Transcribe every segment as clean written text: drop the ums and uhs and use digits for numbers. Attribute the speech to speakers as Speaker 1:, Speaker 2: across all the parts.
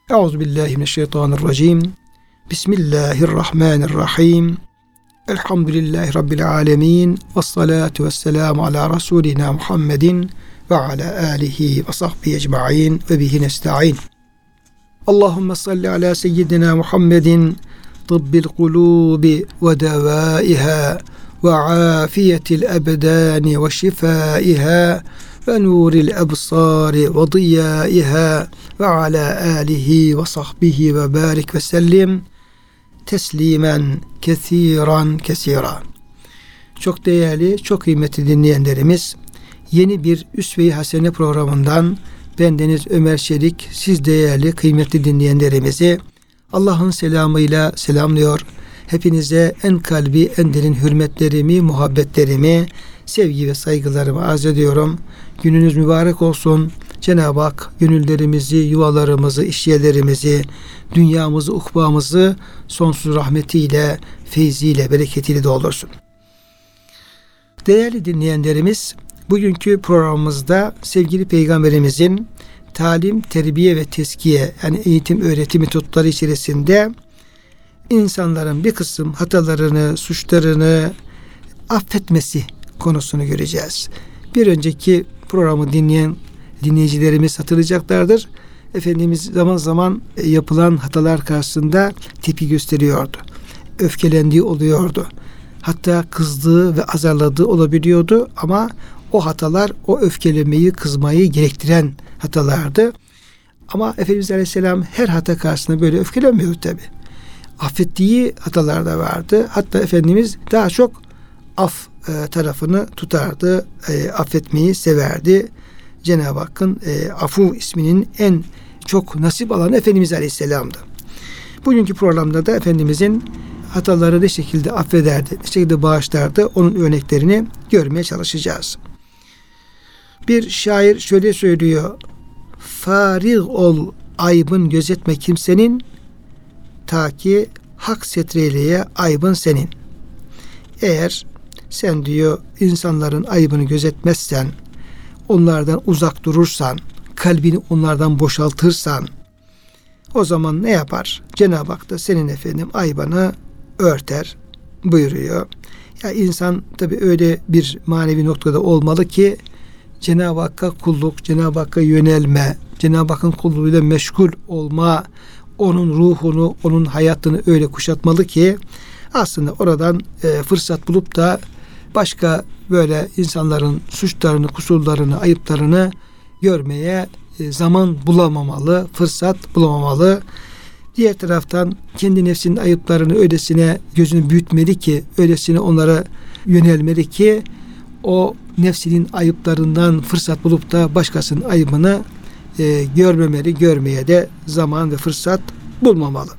Speaker 1: Euzubillahimineşşeytanirracim. Bismillahirrahmanirrahim. Elhamdülillahi Rabbil alemin. Vessalatu vesselamu ala Resulina Muhammedin ve ala alihi ve sahbihi ecma'in ve bihi nesta'in. Allahümme salli ala seyyidina Muhammedin tıbbil kulubi ve devaiha ve afiyetil ebdani ve şifaiha ve nuril ebsari ve diyaiha ve ala alihi ve sahbihi ve barik ve sellim teslimen kesiran kesira. Çok değerli, çok kıymetli dinleyenlerimiz, yeni bir Üsve-i Hasene programından bendeniz Ömer Çelik, siz değerli, kıymetli dinleyenlerimizi Allah'ın selamıyla selamlıyor. Hepinize en kalbi, en derin hürmetlerimi, muhabbetlerimi, sevgi ve saygılarımı arz ediyorum. Gününüz mübarek olsun. Cenab-ı Hak gönüllerimizi, yuvalarımızı, işyerlerimizi, dünyamızı, ukbamızı sonsuz rahmetiyle, feyziyle, bereketiyle doldursun. Değerli dinleyenlerimiz, bugünkü programımızda sevgili Peygamberimizin talim, terbiye ve teskiye, yani eğitim, öğretim metotları içerisinde insanların bir kısım hatalarını, suçlarını affetmesi konusunu göreceğiz. Bir önceki programı dinleyen dinleyicilerimiz hatırlayacaklardır. Efendimiz zaman zaman yapılan hatalar karşısında tepki gösteriyordu. Öfkelendiği oluyordu. Hatta kızdığı ve azarladığı olabiliyordu ama o hatalar o öfkelemeyi, kızmayı gerektiren hatalardı. Ama Efendimiz Aleyhisselam her hata karşısında böyle öfkelenmiyor tabi. Affettiği hatalar da vardı. Hatta Efendimiz daha çok af tarafını tutardı. Affetmeyi severdi. Cenab-ı Hakk'ın Afu isminin en çok nasip alanı Efendimiz Aleyhisselam'dı. Bugünkü programda da Efendimizin hataları ne şekilde affederdi, ne şekilde bağışlardı, onun örneklerini görmeye çalışacağız. Bir şair şöyle söylüyor: "Farig ol aybın gözetme kimsenin, ta ki hak setreyleye aybın senin." Eğer sen diyor insanların aybını gözetmezsen, onlardan uzak durursan, kalbini onlardan boşaltırsan, o zaman ne yapar? Cenab-ı Hak da senin efendim aybını örter buyuruyor. Ya insan tabii öyle bir manevi noktada olmalı ki Cenab-ı Hakk'a kulluk, Cenab-ı Hakk'a yönelme, Cenab-ı Hakk'ın kulluğuyla meşgul olma, onun ruhunu, onun hayatını öyle kuşatmalı ki aslında oradan fırsat bulup da başka böyle insanların suçlarını, kusurlarını, ayıplarını görmeye zaman bulamamalı, fırsat bulamamalı. Diğer taraftan kendi nefsinin ayıplarını öylesine gözünü büyütmeli ki, öylesine onlara yönelmeli ki o nefsinin ayıplarından fırsat bulup da başkasının ayıbını görmemeli, görmeye de zaman ve fırsat bulmamalı.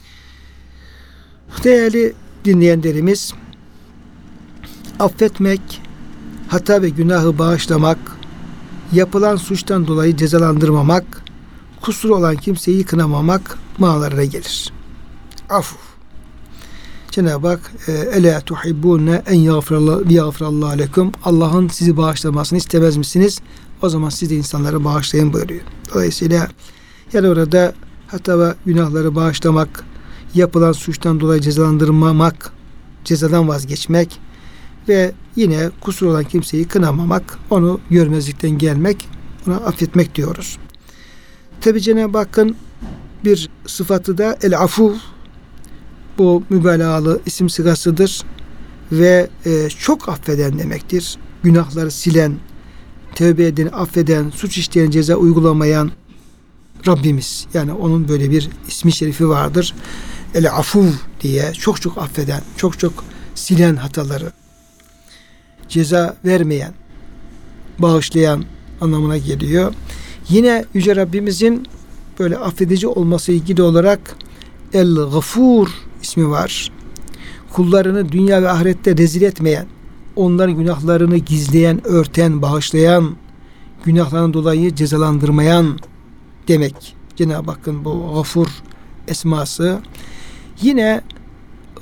Speaker 1: Değerli dinleyenlerimiz, affetmek, hata ve günahı bağışlamak, yapılan suçtan dolayı cezalandırmamak, kusuru olan kimseyi kınamamak manalarına gelir. Afuf. Cenab-ı Hak "Ela tuhibbune en yağfirallahu lekum." Allah'ın sizi bağışlamasını istemez misiniz? O zaman siz de insanları bağışlayın buyuruyor. Dolayısıyla yani orada hata ve günahları bağışlamak, yapılan suçtan dolayı cezalandırmamak, cezadan vazgeçmek ve yine kusur olan kimseyi kınamamak, onu görmezlikten gelmek, ona affetmek diyoruz. Tabi Cenab-ı Hakk'ın bir sıfatı da el-afu, bu mübalağalı isim sıgasıdır ve çok affeden demektir. Günahları silen, tövbe eden, affeden, suç işleyen, ceza uygulamayan Rabbimiz. Yani onun böyle bir ismi şerifi vardır. El-afu diye çok çok affeden, çok çok silen hataları, ceza vermeyen, bağışlayan anlamına geliyor. Yine Yüce Rabbimizin böyle affedici olması ilgili olarak El-Gafur ismi var. Kullarını dünya ve ahirette rezil etmeyen, onların günahlarını gizleyen, örten, bağışlayan, günahlarından dolayı cezalandırmayan demek. Cenab-ı Hakk'ın bu Gafur esması. Yine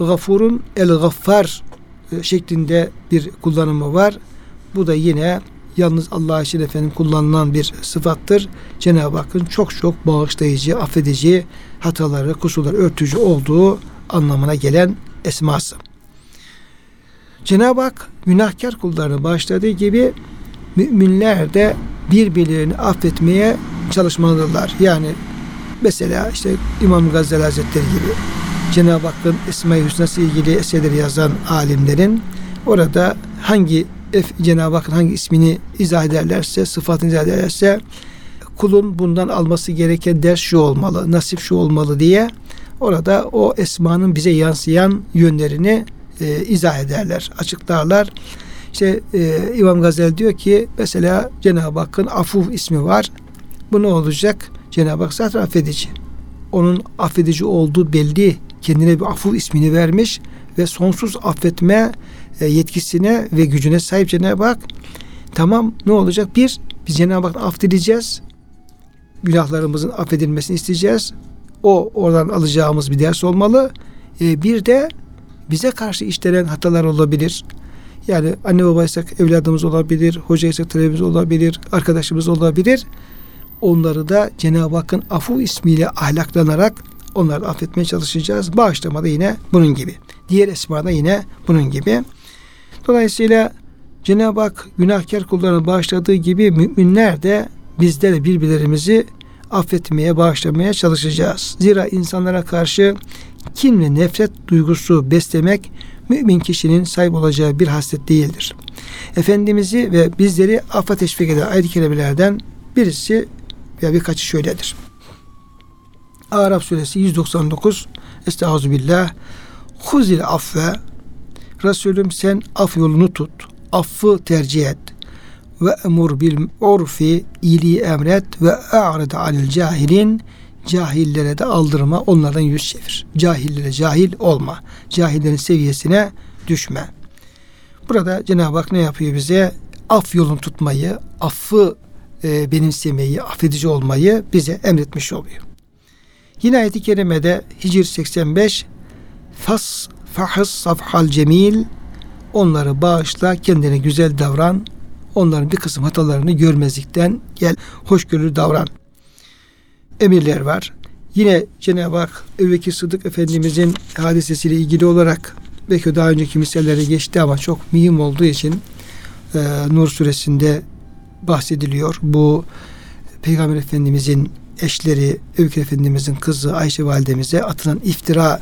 Speaker 1: Gafur'un El-Gaffar şeklinde bir kullanımı var. Bu da yine yalnız Allah için efendim kullanılan bir sıfattır. Cenab-ı Hakk'ın çok çok bağışlayıcı, affedici, hataları, kusurları örtücü olduğu anlamına gelen esması. Cenab-ı Hak günahkar kullarını bağışladığı gibi müminler de birbirlerini affetmeye çalışmalıdırlar. Yani mesela işte İmam Gazali Hazretleri gibi Cenab-ı Hakk'ın Esma-i Hüsna'sı ilgili eserleri yazan alimlerin orada Cenab-ı Hakk'ın hangi ismini izah ederlerse, sıfatını izah ederlerse kulun bundan alması gereken ders şu olmalı, nasip şu olmalı diye orada o esmanın bize yansıyan yönlerini izah ederler, açıklarlar. İşte İmam Gazali diyor ki mesela Cenab-ı Hakk'ın Afuv ismi var. Bu ne olacak? Cenab-ı Hak zaten affedici. Onun affedici olduğu belli. Kendine bir Afuv ismini vermiş ve sonsuz affetme yetkisine ve gücüne sahip Cenab-ı Hak. Tamam, ne olacak? Biz Cenab-ı Hak'tan af dileyeceğiz. Günahlarımızın affedilmesini isteyeceğiz. Oradan alacağımız bir ders olmalı. Bir de bize karşı işlenen hatalar olabilir. Yani anne babaysak evladımız olabilir, hocaysak talebemiz olabilir, arkadaşımız olabilir. Onları da Cenab-ı Hakk'ın Afu ismiyle ahlaklanarak onları affetmeye çalışacağız. Bağışlamada yine bunun gibi. Diğer esmada yine bunun gibi. Dolayısıyla Cenab-ı Hak günahkar kullarını bağışladığı gibi müminler de bizler de birbirlerimizi affetmeye, bağışlamaya çalışacağız. Zira insanlara karşı kin ve nefret duygusu beslemek mümin kişinin sahip olacağı bir haslet değildir. Efendimiz'i ve bizleri affa teşvik eden ayet-i kerimelerden birisi veya birkaçı şöyledir. Araf suresi 199 Estağfirullah. Huzil affe, Resulüm sen af yolunu tut, affı tercih et ve emur bil urfi, iyiliği emret ve a'rid anil cahilin, cahillere de aldırma, onlardan yüz çevir. Cahillere cahil olma. Cahillerin seviyesine düşme. Burada Cenab-ı Hak ne yapıyor bize? Af yolunu tutmayı, affı benimsemeyi, affedici olmayı bize emretmiş oluyor. Yine ayet-i kerimede Hicr 85 fahs safhal cemil, onları bağışla, kendine güzel davran, onların bir kısım hatalarını görmezlikten gel, hoşgörülü davran emirler var. Yine Cenab-ı Hak Ebu Bekir Sıddık Efendimizin hadisesiyle ilgili olarak belki daha önceki misallere geçti ama çok mühim olduğu için Nur suresinde bahsediliyor. Bu Peygamber Efendimizin eşleri, Ebu Bekir Efendimizin kızı Ayşe validemize atılan iftira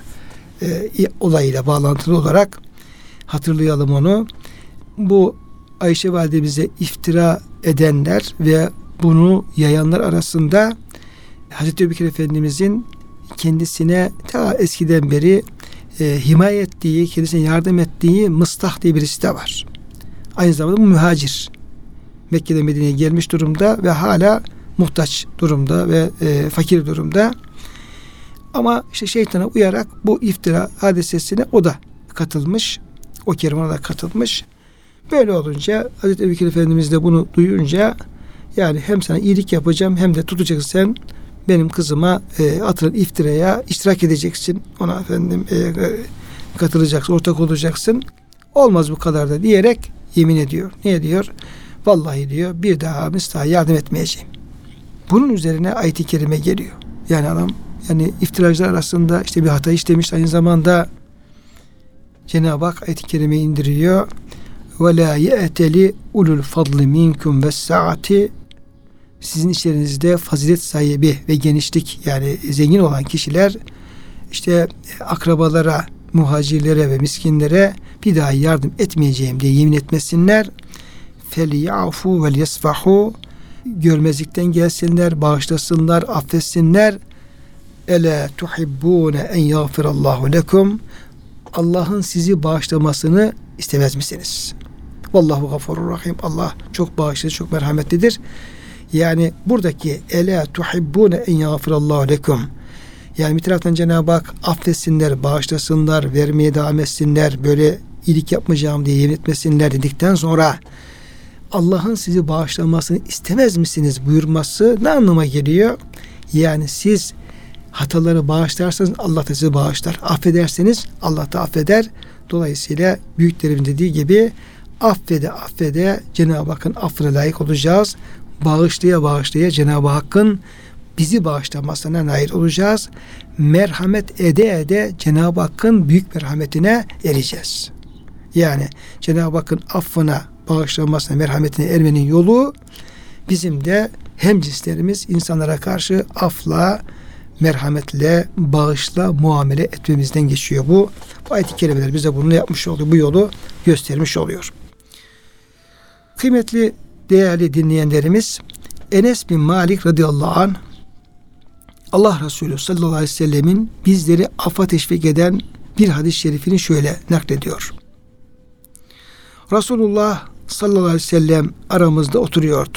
Speaker 1: olayıyla bağlantılı olarak hatırlayalım onu. Bu Ayşe validemize iftira edenler ve bunu yayanlar arasında Hazreti Ebu Bekir Efendimizin kendisine ta eskiden beri himaye ettiği, kendisine yardım ettiği Mıstah diye birisi de var. Aynı zamanda muhacir. Mekke'den Medine'ye gelmiş durumda ve hala muhtaç durumda ve fakir durumda. Ama işte şeytana uyarak bu iftira hadisesine o da katılmış. O kervana da katılmış. Böyle olunca Hazreti Ebu Bekir Efendimiz de bunu duyunca yani hem sana iyilik yapacağım hem de tutacaksın sen benim kızıma atılan iftiraya iştirak edeceksin. Ona katılacaksın, ortak olacaksın. Olmaz bu kadar da diyerek yemin ediyor. Ne diyor? Vallahi diyor bir daha yardım etmeyeceğim. Bunun üzerine ayet-i kerime geliyor. Yani adam iftiracılar arasında işte bir hata işlemiş, aynı zamanda Cenab-ı Hak ayet-i kerime indiriyor. Ve la ye'teli ulul fadli minkum ve saati, sizin içlerinizde fazilet sahibi ve genişlik yani zengin olan kişiler işte akrabalara, muhacirlere ve miskinlere bir daha yardım etmeyeceğim diye yemin etmesinler. Feliyafu vel yasfahu, görmezlikten gelsinler, bağışlasınlar, affetsinler. Ele tuhibbune en yağfirallahu lekum, Allah'ın sizi bağışlamasını istemez misiniz? Vallahu gafurur rahim. Allah çok bağışlayıcı, çok merhametlidir. Yani buradaki ele tuhibbune en yağfirallahu lekum, yani bir taraftan Cenab-ı Hak affetsinler, bağışlasınlar, vermeye devam etsinler, böyle iyilik yapmayacağım diye yemin etmesinler dedikten sonra Allah'ın sizi bağışlamasını istemez misiniz buyurması ne anlama geliyor? Yani siz hataları bağışlarsanız Allah da sizi bağışlar. Affederseniz Allah da affeder. Dolayısıyla büyüklerimin dediği gibi affede affede Cenab-ı Hakk'ın affına layık olacağız. Bağışlaya bağışlaya Cenab-ı Hakk'ın bizi bağışlamasına nail olacağız. Merhamet ede ede Cenab-ı Hakk'ın büyük merhametine ereceğiz. Yani Cenab-ı Hakk'ın affına, bağışlanmasına, merhametine ermenin yolu bizim de hemcinslerimiz insanlara karşı afla, merhametle, bağışla muamele etmemizden geçiyor. Bu ayet-i kerimeler bize bunu yapmış oluyor. Bu yolu göstermiş oluyor. Kıymetli, değerli dinleyenlerimiz, Enes bin Malik radıyallahu anh, Allah Resulü sallallahu aleyhi ve sellemin bizleri affa teşvik eden bir hadis-i şerifini şöyle naklediyor. Resulullah sallallahu aleyhi ve sellem aramızda oturuyordu.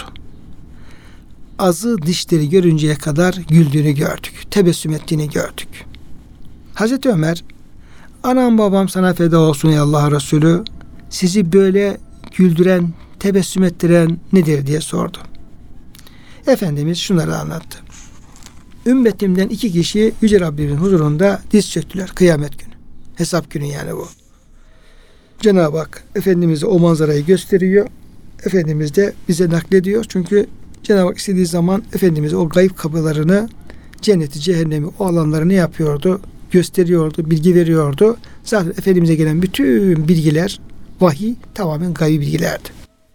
Speaker 1: Azı dişleri görünceye kadar güldüğünü gördük. Tebessüm ettiğini gördük. Hazreti Ömer, anam babam sana feda olsun ey Allah Resulü, sizi böyle güldüren, tebessüm ettiren nedir diye sordu. Efendimiz şunları anlattı. Ümmetimden 2 kişi Yüce Rabbimin huzurunda diz çöktüler kıyamet günü. Hesap günü yani bu. Cenab-ı Hak Efendimiz'e o manzarayı gösteriyor. Efendimiz de bize naklediyor. Çünkü Cenab-ı Hak istediği zaman Efendimiz o gayb kapılarını, cenneti, cehennemi, o alanları ne yapıyordu? Gösteriyordu, bilgi veriyordu. Zaten Efendimiz'e gelen bütün bilgiler, vahiy tamamen gaybi bilgilerdi.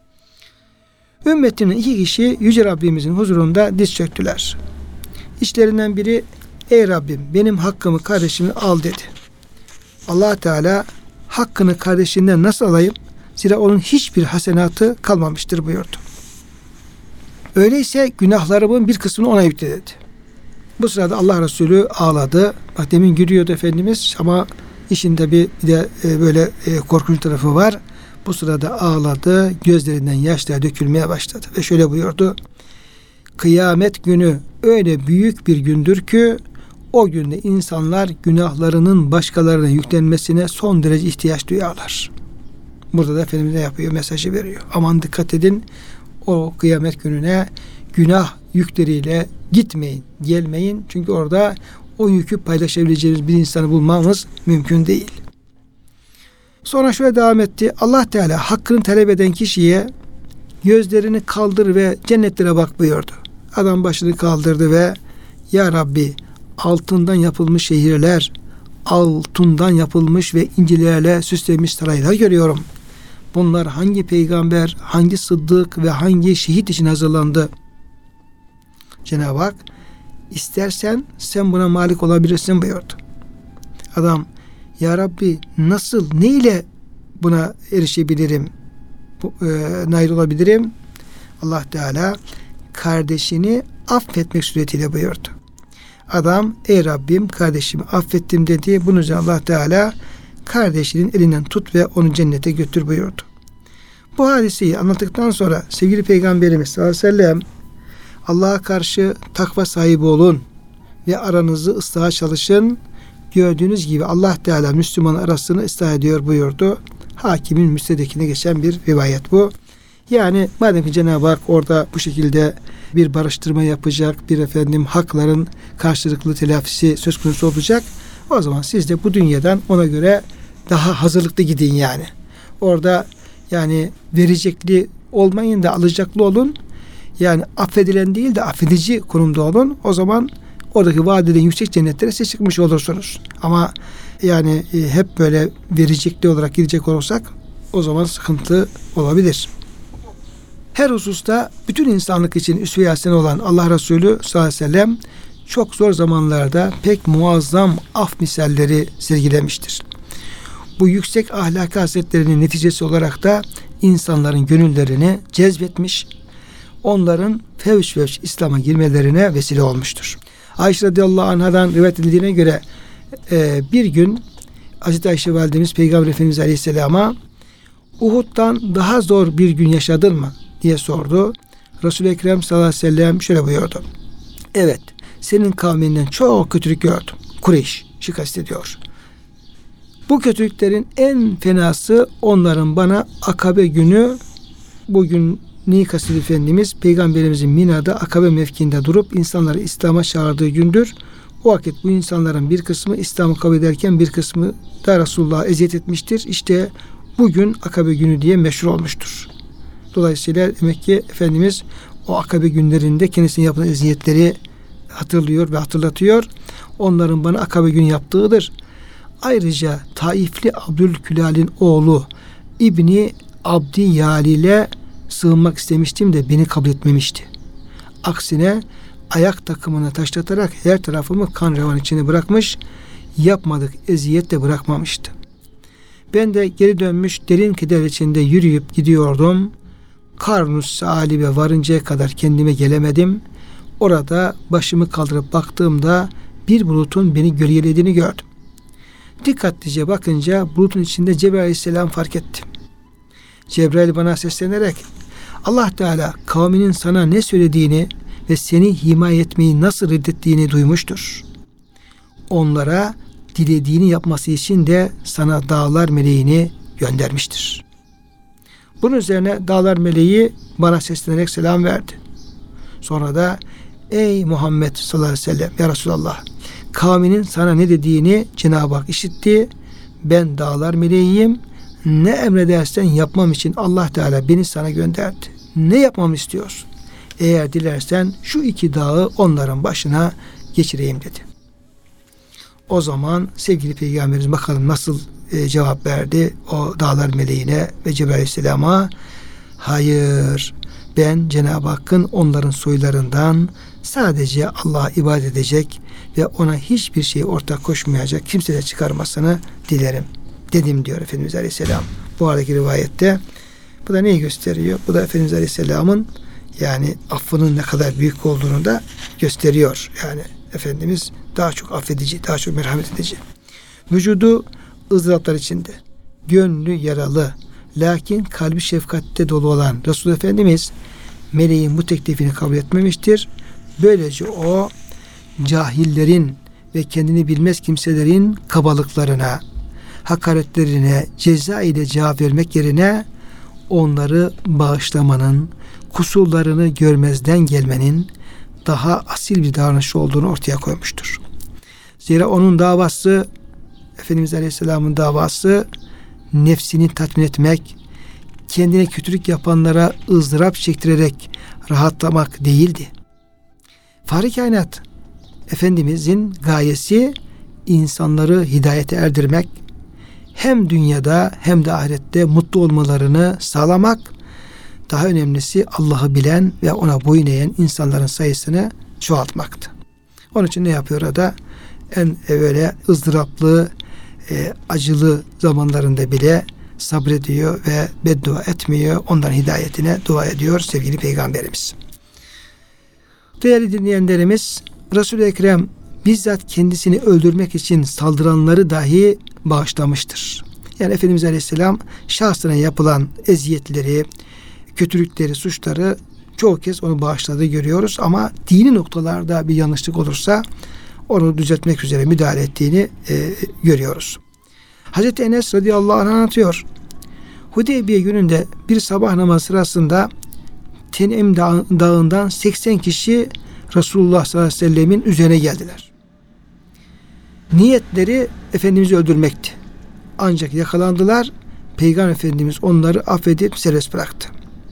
Speaker 1: Ümmetimden 2 kişi Yüce Rabbimizin huzurunda diz çöktüler. İçlerinden biri, ey Rabbim benim hakkımı, kardeşimi al dedi. Allah Teala, hakkını kardeşinden nasıl alayım? Zira onun hiçbir hasenatı kalmamıştır buyurdu. Öyleyse günahlarımın bir kısmını ona yükle dedi. Bu sırada Allah Resulü ağladı. Bak demin gülüyordu Efendimiz ama işinde bir de böyle korkunç tarafı var. Bu sırada ağladı. Gözlerinden yaşlar dökülmeye başladı. Ve şöyle buyurdu. Kıyamet günü öyle büyük bir gündür ki o günde insanlar günahlarının başkalarına yüklenmesine son derece ihtiyaç duyarlar. Burada da Efendimiz ne yapıyor? Mesajı veriyor. Aman dikkat edin, o kıyamet gününe günah yükleriyle gitmeyin, gelmeyin. Çünkü orada o yükü paylaşabileceğiniz bir insanı bulmamız mümkün değil. Sonra şöyle devam etti. Allah Teala hakkını talep eden kişiye gözlerini kaldır ve cennetlere bak buyurdu. Adam başını kaldırdı ve ya Rabbi altından yapılmış şehirler, altından yapılmış ve incilerle süslenmiş saraylar görüyorum. Bunlar hangi peygamber, hangi sıddık ve hangi şehit için hazırlandı? Cenab-ı Hak, istersen sen buna malik olabilirsin buyurdu. Adam, ya Rabbi nasıl, ne ile buna erişebilirim, nail olabilirim? Allah Teala kardeşini affetmek suretiyle buyurdu. Adam, ey Rabbim kardeşimi affettim dedi. Bunun üzerine Allah Teala kardeşinin elinden tut ve onu cennete götür buyurdu. Bu hadiseyi anlattıktan sonra sevgili Peygamberimiz sallallahu aleyhi ve sellem, Allah'a karşı takva sahibi olun ve aranızı ıslaha çalışın. Gördüğünüz gibi Allah Teala Müslüman arasını ıslah ediyor buyurdu. Hakimin Müstedrek'ine geçen bir rivayet bu. Yani madem ki Cenab-ı Hak orada bu şekilde bir barıştırma yapacak, bir hakların karşılıklı telafisi söz konusu olacak, o zaman siz de bu dünyadan ona göre daha hazırlıklı gidin yani. Orada yani verecekli olmayın da alacaklı olun. Yani affedilen değil de affedici konumda olun. O zaman oradaki vaat edilen yüksek cennetlere siz çıkmış olursunuz. Ama yani hep böyle verecekli olarak gidecek olursak o zaman sıkıntı olabilir. Her hususta bütün insanlık için üsve-i hasene olan Allah Resulü sallallahu aleyhi ve sellem çok zor zamanlarda pek muazzam af misalleri sergilemiştir. Bu yüksek ahlak hasletlerinin neticesi olarak da insanların gönüllerini cezbetmiş, onların fevş fevş İslam'a girmelerine vesile olmuştur. Ayşe radıyallahu anhadan rivayet edildiğine göre bir gün Hazreti Ayşe validemiz Peygamber Efendimiz aleyhisselama Uhud'dan daha zor bir gün yaşadın mı diye sordu. Resul-i Ekrem sallallahu aleyhi ve sellem şöyle buyurdu. Evet, senin kavminden çok kötülük gördüm. Kureyş şikayet ediyor. Bu kötülüklerin en fenası onların bana Akabe günü, bugün Nikasir Efendimiz Peygamberimizin Mina'da Akabe mevkiinde durup insanları İslam'a çağırdığı gündür. O vakit bu insanların bir kısmı İslam'ı kabul ederken bir kısmı da Resulullah'a eziyet etmiştir. İşte bugün Akabe günü diye meşhur olmuştur. Dolayısıyla demek ki Efendimiz o Akabe günlerinde kendisine yapılan eziyetleri hatırlıyor ve hatırlatıyor. Onların bana Akabe günü yaptığıdır. Ayrıca Taifli Abdülkülal'in oğlu İbni Abdi Yali ile sığınmak istemiştim de beni kabul etmemişti. Aksine ayak takımını taşlatarak her tarafımı kan revan içine bırakmış, yapmadık eziyet de bırakmamıştı. Ben de geri dönmüş derin keder içinde yürüyüp gidiyordum. Karnus Salib'e varıncaya kadar kendime gelemedim. Orada başımı kaldırıp baktığımda bir bulutun beni gölgelediğini gördüm. Dikkatlice bakınca bulutun içinde Cebrail Aleyhisselam fark ettim. Cebrail bana seslenerek Allah Teala kavminin sana ne söylediğini ve seni himaye etmeyi nasıl reddettiğini duymuştur. Onlara dilediğini yapması için de sana dağlar meleğini göndermiştir. Bunun üzerine dağlar meleği bana seslenerek selam verdi. Sonra da ey Muhammed sallallahu aleyhi ve sellem ya Resulallah, kavminin sana ne dediğini Cenab-ı Hak işitti. Ben dağlar meleğiyim. Ne emredersen yapmam için Allah Teala beni sana gönderdi. Ne yapmamı istiyorsun? Eğer dilersen şu iki dağı onların başına geçireyim dedi. O zaman sevgili Peygamberimiz bakalım nasıl cevap verdi o dağlar meleğine ve Cebrail Aleyhisselam'a. Hayır, ben Cenab-ı Hakk'ın onların soylarından sadece Allah'a ibadet edecek ve ona hiçbir şey ortak koşmayacak kimseye çıkarmasını dilerim dedim diyor Efendimiz Aleyhisselam. Bu aradaki rivayette bu da neyi gösteriyor? Bu da Efendimiz Aleyhisselam'ın yani affının ne kadar büyük olduğunu da gösteriyor. Yani Efendimiz daha çok affedici, daha çok merhamet edici. Vücudu ızdıraplar içinde, gönlü yaralı, lakin kalbi şefkatte dolu olan Resul Efendimiz meleğin bu teklifini kabul etmemiştir. Böylece o cahillerin ve kendini bilmez kimselerin kabalıklarına, hakaretlerine ceza ile cevap vermek yerine onları bağışlamanın, kusurlarını görmezden gelmenin daha asil bir davranış olduğunu ortaya koymuştur. Zira onun davası, Efendimiz Aleyhisselam'ın davası nefsini tatmin etmek, kendine kötülük yapanlara ızdırap çektirerek rahatlamak değildi. Fahri kainat Efendimizin gayesi insanları hidayete erdirmek, hem dünyada hem de ahirette mutlu olmalarını sağlamak, daha önemlisi Allah'ı bilen ve ona boyun eğen insanların sayısını çoğaltmaktı. Onun için ne yapıyor orada? En böyle ızdıraplı, acılı zamanlarında bile sabrediyor ve beddua etmiyor. Onların hidayetine dua ediyor sevgili Peygamberimiz. Değerli dinleyenlerimiz, Resul-i Ekrem bizzat kendisini öldürmek için saldıranları dahi bağışlamıştır. Yani Efendimiz Aleyhisselam şahsına yapılan eziyetleri, kötülükleri, suçları çoğu kez onu bağışladığı görüyoruz ama dini noktalarda bir yanlışlık olursa onu düzeltmek üzere müdahale ettiğini görüyoruz. Hazreti Enes radıyallahu anh anlatıyor. Hudeybiye gününde bir sabah namazı sırasında Tenim dağından 80 kişi Resulullah sallallahu aleyhi ve sellemin üzerine geldiler. Niyetleri Efendimiz'i öldürmekti. Ancak yakalandılar. Peygamber Efendimiz onları affedip serbest bıraktı.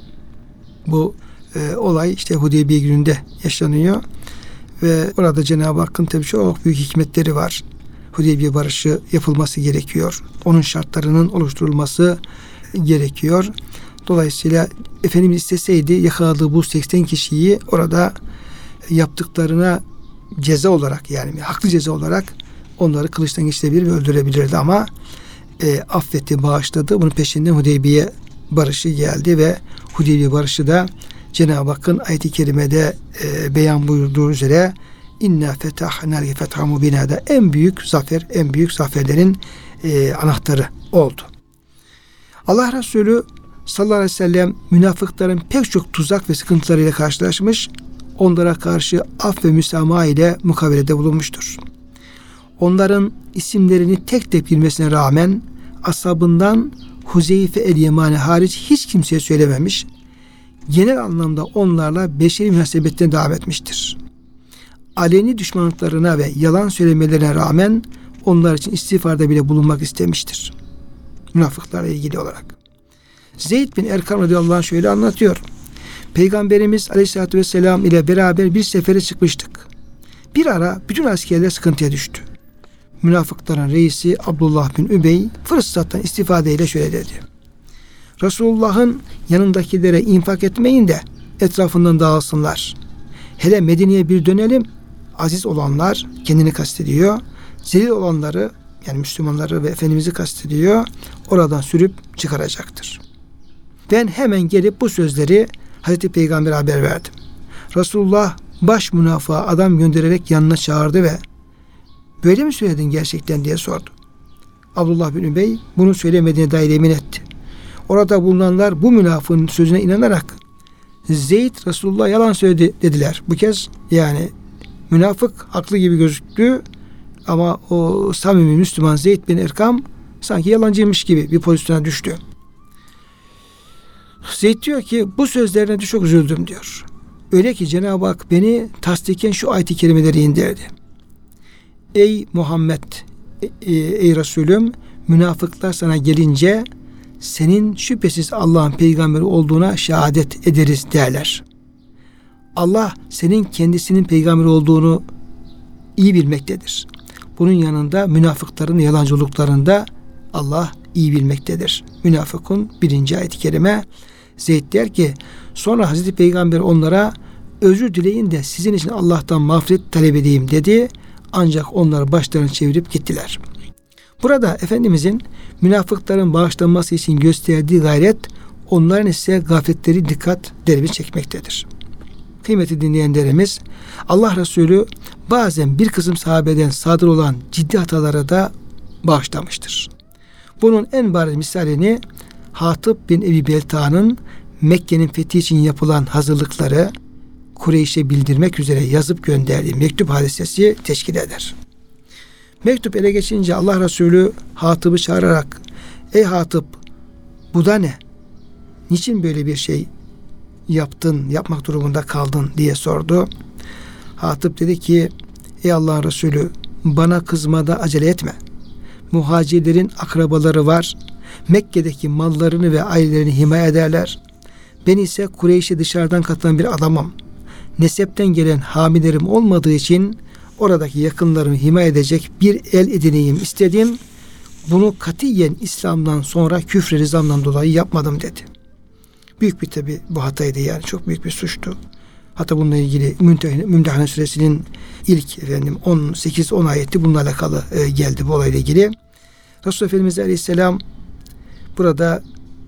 Speaker 1: Bu olay işte Hudeybiye gününde yaşanıyor. Ve orada Cenab-ı Hakk'ın tabii çok büyük hikmetleri var. Hudeybiye barışı yapılması gerekiyor. Onun şartlarının oluşturulması gerekiyor. Dolayısıyla Efendimiz isteseydi yakaladığı bu 80 kişiyi orada yaptıklarına ceza olarak, yani haklı ceza olarak onları kılıçtan geçirebilir ve öldürebilirdi ama affetti, bağışladı. Bunun peşinden Hudeybiye barışı geldi ve Hudeybiye barışı da Cenab-ı Hakk'ın ayet-i kerimede beyan buyurduğu üzere İnna fetahna leke fethan mubina'da en büyük zafer, en büyük zaferlerin anahtarı oldu. Allah Resulü sallallahu aleyhi ve sellem münafıkların pek çok tuzak ve sıkıntılarıyla karşılaşmış, onlara karşı af ve müsamaha ile mukavelede bulunmuştur. Onların isimlerini tek tek bilmesine rağmen ashabından Huzeyfe el-Yemani hariç hiç kimseye söylememiş, genel anlamda onlarla beşeri münasebetten devam etmiştir. Aleni düşmanlıklarına ve yalan söylemelerine rağmen onlar için istiğfarda bile bulunmak istemiştir. münafıklarla ilgili olarak. Zeyd bin Erkam radıyallahu anh şöyle anlatıyor. Peygamberimiz aleyhissalatü vesselam ile beraber bir sefere çıkmıştık. Bir ara bütün askerler sıkıntıya düştü. Münafıkların reisi Abdullah bin Übey fırsattan istifadeyle şöyle dedi. Resulullah'ın yanındakilere infak etmeyin de etrafından dağılsınlar. Hele Medine'ye bir dönelim. Aziz olanlar kendini kastediyor. Zelil olanları yani Müslümanları ve Efendimiz'i kastediyor. Oradan sürüp çıkaracaktır. Ben hemen gelip bu sözleri Hazreti Peygamber'e haber verdim. Resulullah baş münafığa adam göndererek yanına çağırdı ve böyle mi söyledin gerçekten diye sordu. Abdullah bin Übey bunu söylemediğine dair yemin etti. Orada bulunanlar bu münafığın sözüne inanarak Zeyd Resulullah yalan söyledi dediler. Bu kez yani münafık haklı gibi gözüktü ama o samimi Müslüman Zeyd bin Erkam sanki yalancıymış gibi bir pozisyona düştü. Zeyd diyor ki bu sözlerine çok üzüldüm diyor. Öyle ki Cenab-ı Hak beni tasdiken şu ayet-i kerimeleri indirdi. Ey Muhammed, ey Resulüm, münafıklar sana gelince senin şüphesiz Allah'ın peygamberi olduğuna şehadet ederiz derler. Allah senin kendisinin peygamberi olduğunu iyi bilmektedir. Bunun yanında münafıkların yalancılıklarında Allah iyi bilmektedir. Münafıkun 1. ayet-i kerime. Zeyd der ki sonra Hazreti Peygamber onlara özür dileyin de sizin için Allah'tan mağfiret talep edeyim dedi. Ancak onlar başlarını çevirip gittiler. Burada Efendimizin münafıkların bağışlanması için gösterdiği gayret onların ise gafletleri dikkat derbi çekmektedir. Kıymetli dinleyenlerimiz, Allah Resulü bazen bir kısım sahabeden sadır olan ciddi hatalara da bağışlamıştır. Bunun en bariz misalini Hatib bin Ebi Belta'nın Mekke'nin fethi için yapılan hazırlıkları Kureyş'e bildirmek üzere yazıp gönderdiği mektup hadisesi teşkil eder. Mektup ele geçince Allah Resulü Hatib'i çağırarak ey Hatib bu da ne? Niçin böyle bir şey yaptın, yapmak durumunda kaldın diye sordu. Hatib dedi ki ey Allah'ın Resulü bana kızmada acele etme. Muhacirlerin akrabaları var. Mekke'deki mallarını ve ailelerini himaye ederler. Ben ise Kureyş'e dışarıdan katılan bir adamım. Nesepten gelen hamilerim olmadığı için oradaki yakınlarımı himaye edecek bir el edineyim istedim. Bunu katiyen İslam'dan sonra küfre rızamdan dolayı yapmadım dedi. Büyük bir tabi bu hataydı yani çok büyük bir suçtu. Hatta bununla ilgili Mümtehane Suresinin ilk 18-10 ayeti bununla alakalı geldi bu olayla ilgili. Resulullah Efendimiz Aleyhisselam burada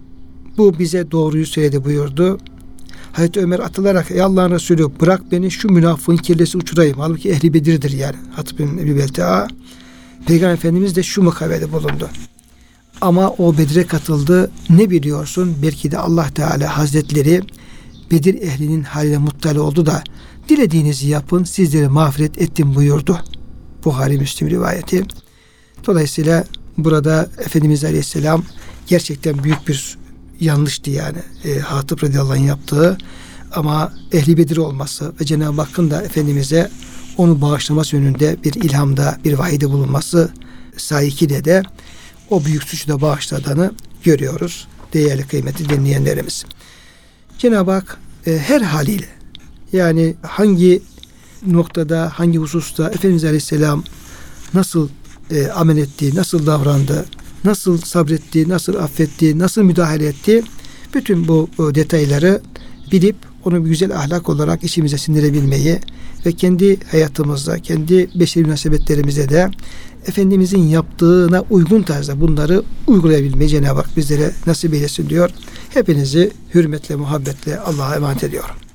Speaker 1: bu bize doğruyu söyledi buyurdu. Hazreti Ömer atılarak ey Allah'ın Resulü bırak beni şu münafığın kellesi uçurayım. Halbuki ehli Bedir'dir yani. Hatib bin Ebi Belta. Peygamber Efendimiz de şu mukavvede bulundu. Ama o Bedir'e katıldı. Ne biliyorsun? Belki de Allah Teala Hazretleri Bedir ehlinin haline muttali oldu da dilediğinizi yapın sizleri mağfiret ettim buyurdu. Buhari Müslim rivayeti. Dolayısıyla burada Efendimiz Aleyhisselam gerçekten büyük bir yanlıştı yani. Hatib radıyallahu anh yaptığı ama ehli Bedir olması ve Cenab-ı Hakk'ın da Efendimiz'e onu bağışlaması yönünde bir ilhamda, bir vahide bulunması sayesinde de o büyük suçu da bağışladığını görüyoruz. Değerli kıymetli dinleyenlerimiz. Cenab-ı Hak her haliyle yani hangi noktada, hangi hususta Efendimiz Aleyhisselam nasıl amel etti, nasıl davrandı, nasıl sabretti, nasıl affetti, nasıl müdahale etti, bütün bu detayları bilip onu bir güzel ahlak olarak içimize sindirebilmeyi ve kendi hayatımızda, kendi beşeri münasebetlerimize de Efendimizin yaptığına uygun tarzda bunları uygulayabilmeyi Cenab-ı Hak bizlere nasip eylesin diyor. Hepinizi hürmetle, muhabbetle Allah'a emanet ediyorum.